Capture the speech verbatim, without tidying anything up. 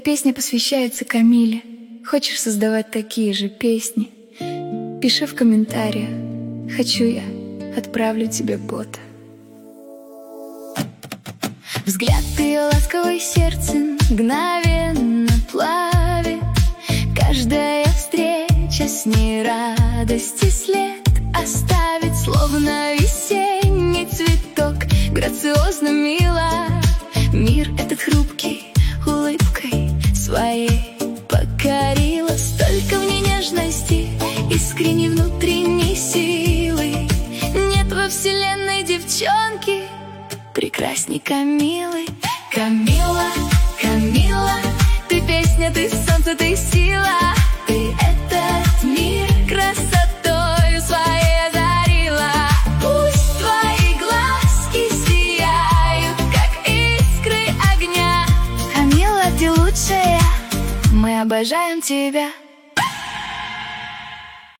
Песня посвящается Камиле. Хочешь создавать такие же песни? Пиши в комментариях. Хочу я, отправлю тебе бот. Взгляд ее ласковый, сердце мгновенно плавит. Каждая встреча с ней радости след оставит, словно весенний цветок, грациозно мила. Мир этот хрупкий улыбкой своей покорила. Столько в ней нежности, искренней внутренней силы. Нет во вселенной девчонки прекрасней Камилы. Камила, Камила, ты песня, ты солнце, ты сила. Ты этот мир красотою своей озарила. Пусть твои глазки сияют, как искры огня. Камила, ты лучшая, мы обожаем тебя.